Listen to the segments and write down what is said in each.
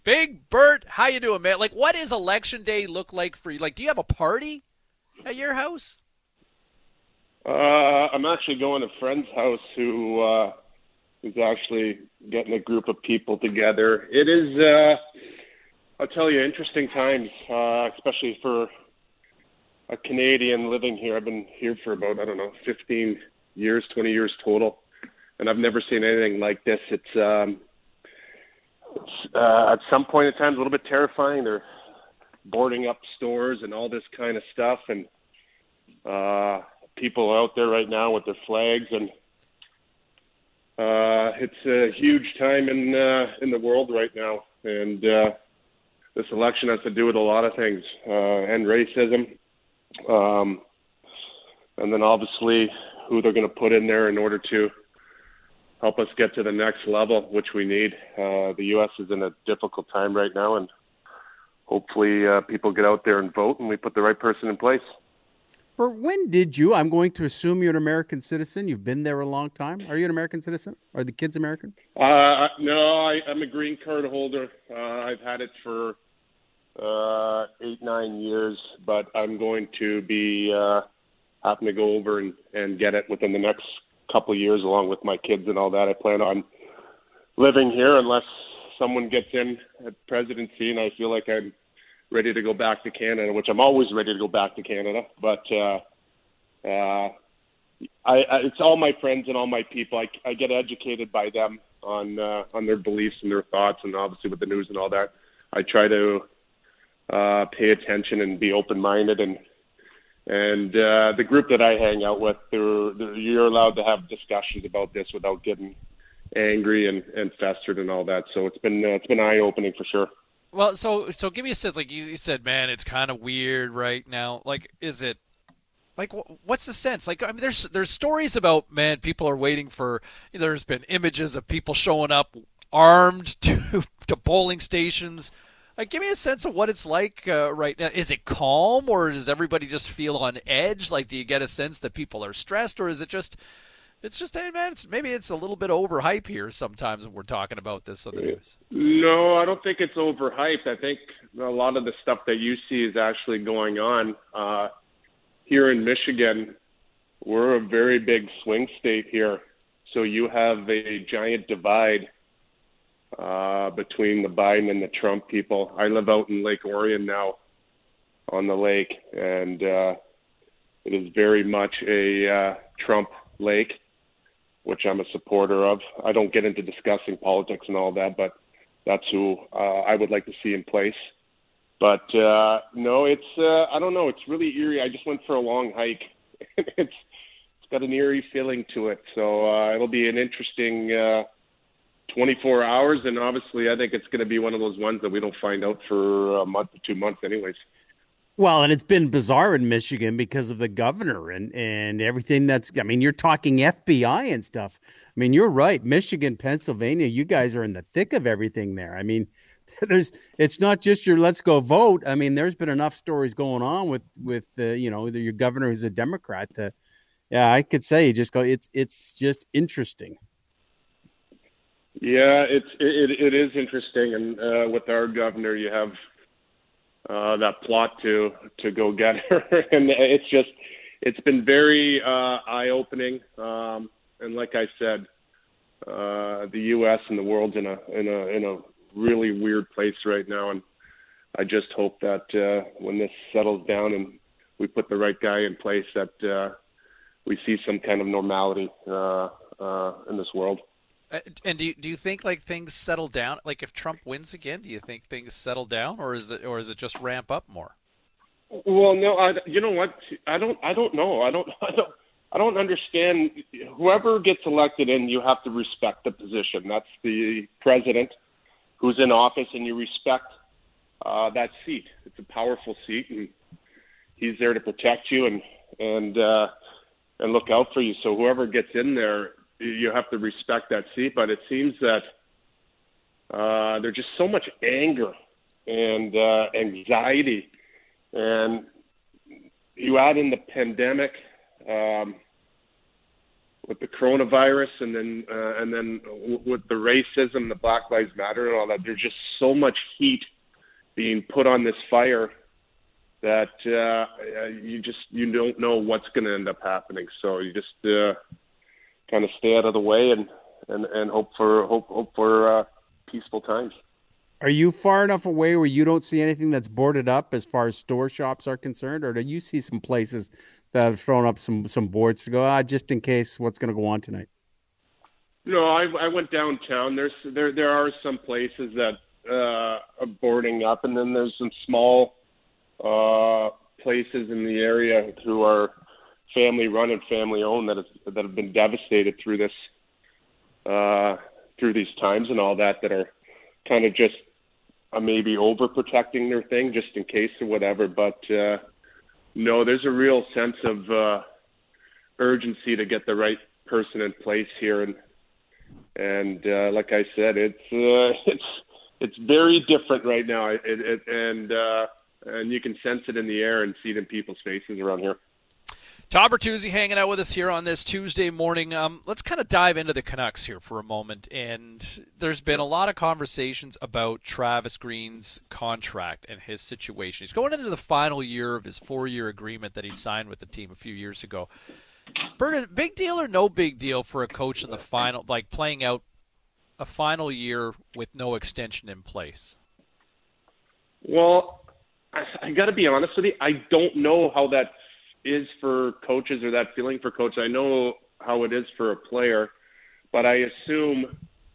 Big Bert, how you doing, man? Like, what does election day look like for you? Like, do you have a party at your house? I'm actually going to a friend's house who's actually getting a group of people together. It is, I'll tell you, interesting times, especially for a Canadian living here. I've been here for about, I don't know, 15 years, 20 years total, and I've never seen anything like this. It's at some point in time a little bit terrifying. They're boarding up stores and all this kind of stuff, and people out there right now with their flags, and it's a huge time in the world right now. And this election has to do with a lot of things, and racism, um, and then obviously who they're going to put in there in order to help us get to the next level, which we need. The U.S. is in a difficult time right now, and hopefully people get out there and vote, and we put the right person in place. Or when did you? I'm going to assume you're an American citizen. You've been there a long time. Are you an American citizen? Are the kids American? No, I'm a green card holder. I've had it for 8, 9 years, but I'm going to be having to go over and get it within the next couple of years, along with my kids and all that. I plan on living here unless someone gets in at presidency, and I feel like I'm ready to go back to Canada, which I'm always ready to go back to Canada. But it's all my friends and all my people. I get educated by them on their beliefs and their thoughts, and obviously with the news and all that, I try to pay attention and be open-minded. And the group that I hang out with, you're allowed to have discussions about this without getting angry and festered and all that. So it's been eye-opening for sure. Well, so give me a sense. Like you said, man, it's kind of weird right now. Like, is it like what's the sense? Like, I mean, there's stories about, man, people are waiting for. There's been images of people showing up armed to polling stations. Like, give me a sense of what it's like right now. Is it calm, or does everybody just feel on edge? Like, do you get a sense that people are stressed, or is it just it's just, hey, man, maybe it's a little bit overhype here sometimes when we're talking about this on the news. No, I don't think it's overhyped. I think a lot of the stuff that you see is actually going on. Here in Michigan, we're a very big swing state here. So you have a giant divide between the Biden and the Trump people. I live out in Lake Orion now on the lake, and it is very much a Trump lake, which I'm a supporter of. I don't get into discussing politics and all that, but that's who I would like to see in place. But no, it's I don't know. It's really eerie. I just went for a long hike. It's got an eerie feeling to it. So it'll be an interesting 24 hours, and obviously I think it's going to be one of those ones that we don't find out for a month or 2 months anyways. Well, and it's been bizarre in Michigan because of the governor and everything that's, I mean, you're talking FBI and stuff. I mean, you're right. Michigan, Pennsylvania, you guys are in the thick of everything there. I mean, it's not just your let's go vote. I mean, there's been enough stories going on with your governor who's a Democrat to, yeah, I could say just go, it's just interesting. Yeah, it is interesting, and with our governor, you have that plot to go get her, and it's been very eye opening. And like I said, the U.S. and the world's in a really weird place right now, and I just hope that when this settles down and we put the right guy in place, that we see some kind of normality in this world. And do you think like things settle down? Like if Trump wins again, do you think things settle down, or is it just ramp up more? Well, no, you know what? I don't know. I don't understand. Whoever gets elected in, you have to respect the position. That's the president who's in office, and you respect that seat. It's a powerful seat, and he's there to protect you and look out for you. So whoever gets in there, you have to respect that seat. But it seems that there's just so much anger and anxiety, and you add in the pandemic. with the coronavirus, and then with the racism, the Black Lives Matter, and all that. There's just so much heat being put on this fire that you don't know what's going to end up happening. So you just kind of stay out of the way and hope for peaceful times. Are you far enough away where you don't see anything that's boarded up as far as store shops are concerned, or do you see some places that have thrown up some boards to go, just in case what's going to go on tonight? No, I went downtown. There are some places that are boarding up, and then there's some small places in the area who are family run and family owned that have been devastated through this through these times and all that are kind of just maybe overprotecting their thing just in case or whatever. But no, there's a real sense of urgency to get the right person in place here, and like I said, it's very different right now, and you can sense it in the air and see it in people's faces around here. Tom Bertuzzi hanging out with us here on this Tuesday morning. Let's kind of dive into the Canucks here for a moment. And there's been a lot of conversations about Travis Green's contract and his situation. He's going into the final year of his 4-year agreement that he signed with the team a few years ago. Bert, big deal or no big deal for a coach in the final, like playing out a final year with no extension in place? Well, I got to be honest with you. I don't know how that is for coaches or that feeling for coaches. I know how it is for a player, but I assume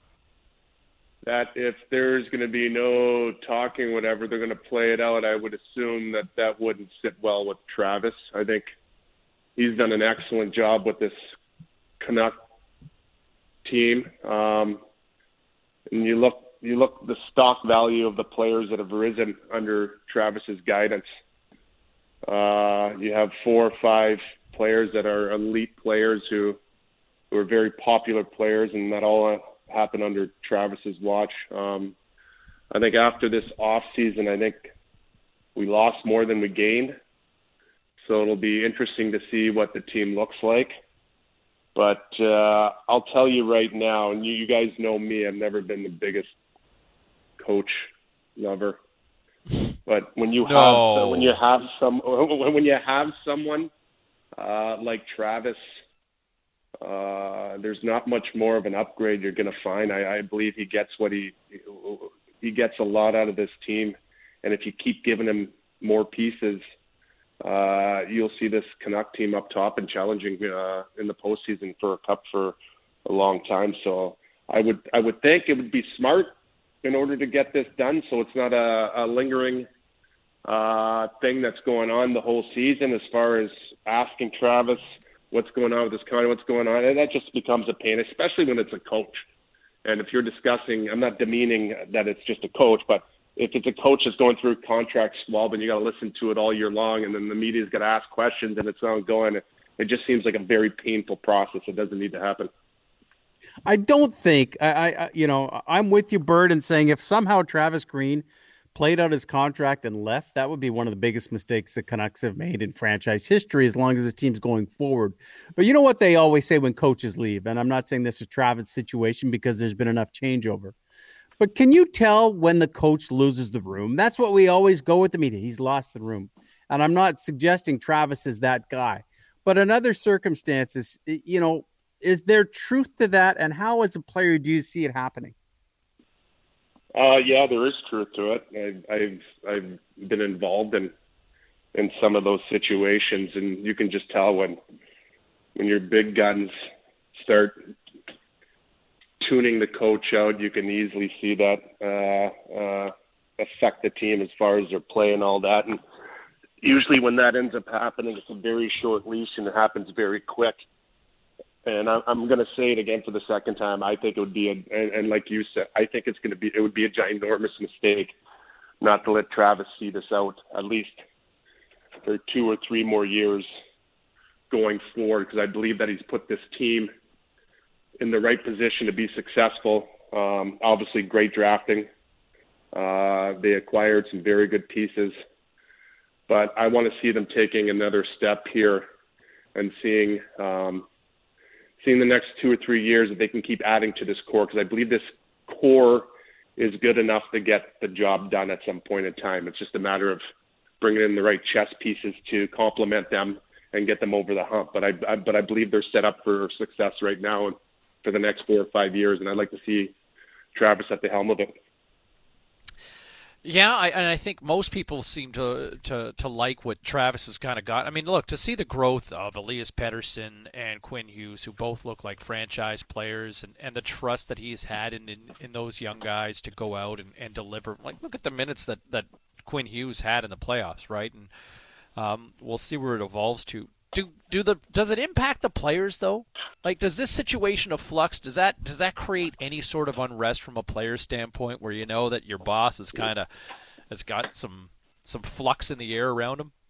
that if there's going to be no talking, whatever, they're going to play it out. I would assume that wouldn't sit well with Travis. I think he's done an excellent job with this Canuck team. And you look the stock value of the players that have risen under Travis's guidance. You have 4 or 5 players that are elite players who are very popular players, and that all happened under Travis's watch. I think after this off season, I think we lost more than we gained. So it'll be interesting to see what the team looks like. But I'll tell you right now, and you guys know me, I've never been the biggest coach lover. But when you have someone like Travis, there's not much more of an upgrade you're going to find. I believe he gets he gets a lot out of this team, and if you keep giving him more pieces, you'll see this Canuck team up top and challenging in the postseason for a cup for a long time. So I would think it would be smart in order to get this done, so it's not a lingering thing that's going on the whole season as far as asking Travis what's going on with this contract, what's going on. And that just becomes a pain, especially when it's a coach. And if you're discussing, I'm not demeaning that it's just a coach, but if it's a coach that's going through contract squab and you got to listen to it all year long, and then the media's got to ask questions and it's ongoing, it just seems like a very painful process. It doesn't need to happen. I don't think I'm with you, Bird, in saying if somehow Travis Green played out his contract and left, that would be one of the biggest mistakes the Canucks have made in franchise history as long as this team's going forward. But you know what they always say when coaches leave, and I'm not saying this is Travis' situation because there's been enough changeover. But can you tell when the coach loses the room? That's what we always go with the media. He's lost the room. And I'm not suggesting Travis is that guy. But in other circumstances, is there truth to that? And how, as a player, do you see it happening? Yeah, there is truth to it. I've been involved in some of those situations, and you can just tell when your big guns start tuning the coach out, you can easily see that affect the team as far as their play and all that. And usually when that ends up happening, it's a very short leash and it happens very quick. And I'm going to say it again for the second time. I think it would be, and like you said, I think it would be a ginormous mistake not to let Travis see this out at least for 2 or 3 more years going forward, because I believe that he's put this team in the right position to be successful. Obviously, great drafting. They acquired some very good pieces. But I want to see them taking another step here and seeing seeing the next 2 or 3 years that they can keep adding to this core, because I believe this core is good enough to get the job done at some point in time. It's just a matter of bringing in the right chess pieces to complement them and get them over the hump. But I believe they're set up for success right now and for the next 4 or 5 years, and I'd like to see Travis at the helm of it. Yeah, and I think most people seem to like what Travis has kind of got. I mean, look, to see the growth of Elias Pettersson and Quinn Hughes, who both look like franchise players, and the trust that he's had in those young guys to go out and deliver. Like, look at the minutes that Quinn Hughes had in the playoffs, right? And we'll see where it evolves to. Does it impact the players though? Like, does this situation of flux, does that create any sort of unrest from a player standpoint, where you know that your boss is has got some flux in the air around him?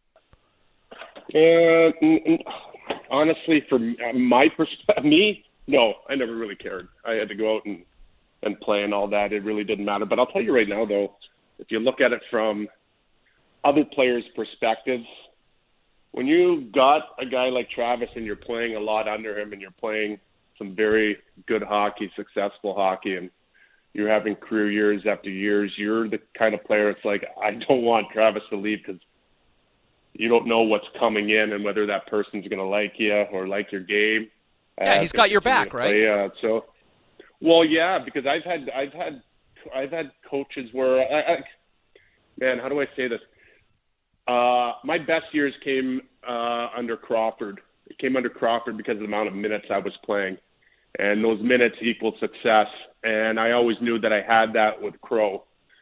Honestly, from my perspective, no, I never really cared. I had to go out and play and all that. It really didn't matter. But I'll tell you right now, though, if you look at it from other players' perspectives, when you got a guy like Travis and you're playing a lot under him and you're playing some very good hockey, successful hockey, and you're having career years after years, you're the kind of player it's like, I don't want Travis to leave, because you don't know what's coming in and whether that person's going to like you or like your game. Yeah, he's got your back, right? Well, yeah, because I've had coaches where man, how do I say this? My best years came under Crawford. It came under Crawford because of the amount of minutes I was playing, and those minutes equaled success. And I always knew that I had that with Crow.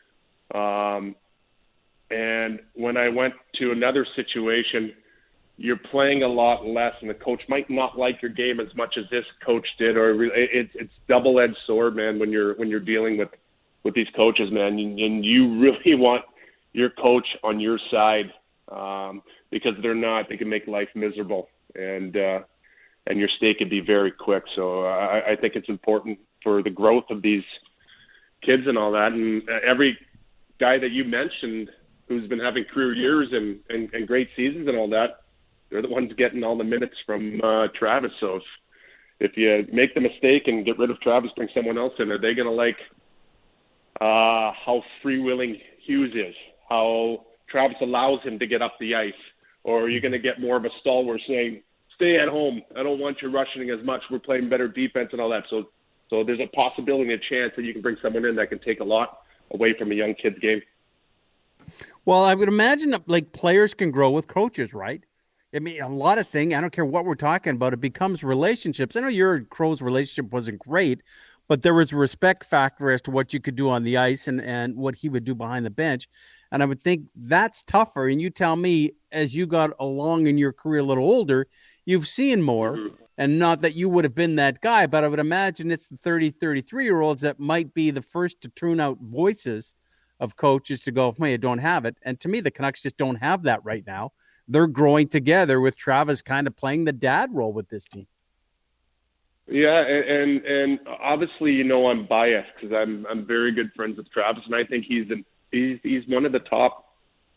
And when I went to another situation, you're playing a lot less, and the coach might not like your game as much as this coach did. Or it's double-edged sword, man. When you're dealing with these coaches, man, and you really want your coach on your side, because they can make life miserable, and your stay could be very quick. So I think it's important for the growth of these kids and all that. And every guy that you mentioned who's been having career years and great seasons and all that, they're the ones getting all the minutes from Travis. So if you make the mistake and get rid of Travis, bring someone else in, are they going to like how free-willing Hughes is, how Travis allows him to get up the ice? Or are you going to get more of a stalwart saying, stay at home, I don't want you rushing as much, we're playing better defense and all that? So there's a possibility, a chance that you can bring someone in that can take a lot away from a young kid's game. Well, I would imagine that, like, players can grow with coaches, right? I mean, a lot of things, I don't care what we're talking about, it becomes relationships. I know your and Crow's relationship wasn't great, but there was a respect factor as to what you could do on the ice and what he would do behind the bench. And I would think that's tougher. And you tell me, as you got along in your career a little older, you've seen more. Mm-hmm. And not that you would have been that guy, but I would imagine it's the 30, 33-year-olds that might be the first to tune out voices of coaches to go, hey, I don't have it. And to me, the Canucks just don't have that right now. They're growing together with Travis kind of playing the dad role with this team. Yeah, and obviously, you know, I'm biased because I'm very good friends with Travis, and I think he's one of the top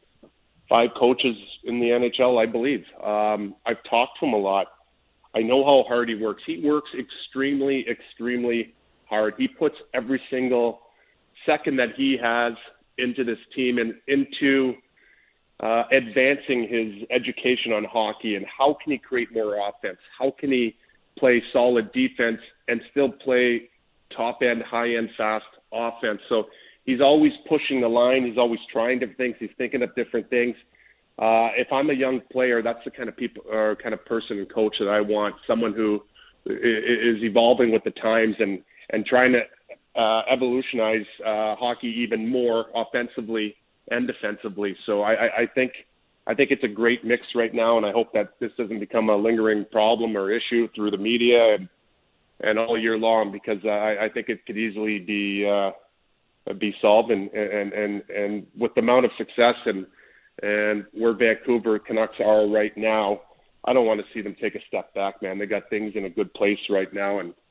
5 coaches in the NHL, I believe. I've talked to him a lot. I know how hard he works. He works extremely, extremely hard. He puts every single second that he has into this team and into advancing his education on hockey and how can he create more offense? How can he play solid defense and still play top-end, high-end, fast offense? So he's always pushing the line. He's always trying different things. He's thinking of different things. If I'm a young player, that's the kind of people or kind of person and coach that I want, someone who is evolving with the times and trying to evolutionize hockey even more offensively and defensively. So I think it's a great mix right now, and I hope that this doesn't become a lingering problem or issue through the media and all year long, because I think it could easily be solved and with the amount of success and where Vancouver Canucks are right now, I don't want to see them take a step back, man. They got things in a good place right now, and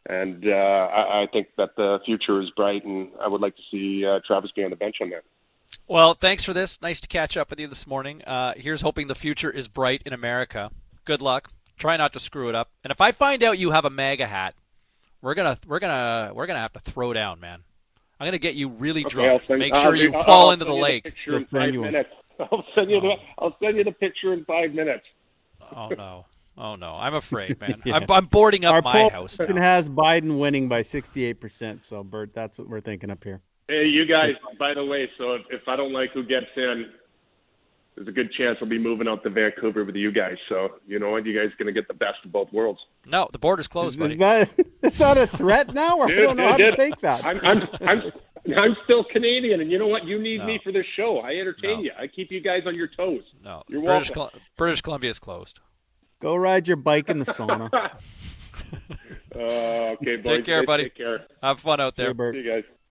I think that the future is bright, and I would like to see Travis be on the bench on that. Well, thanks for this. Nice to catch up with you this morning. Here's hoping the future is bright in America. Good luck. Try not to screw it up. And if I find out you have a MAGA hat, we're gonna have to throw down, man. I'm gonna get you really drunk. Make sure you fall into the lake. Picture in 5 minutes. I'll send you the picture in 5 minutes. Oh no. Oh no, I'm afraid, man. Yeah. I'm boarding up my house now. Has Biden winning by 68%. So, Bert, that's what we're thinking up here. Hey, you guys. By the way, so if I don't like who gets in, there's a good chance I'll be moving out to Vancouver with you guys. So you know what, you guys are gonna get the best of both worlds. No, the border's closed, buddy. Is that a threat now? Or Dude, I don't know how to take that. I'm still Canadian, and you know what? You need me for this show. I entertain you. I keep you guys on your toes. No, you're welcome. British Columbia is closed. Go ride your bike in the sauna. Okay, boys. Take care, buddy. Take care. Have fun out there. See you, Bert. See you guys.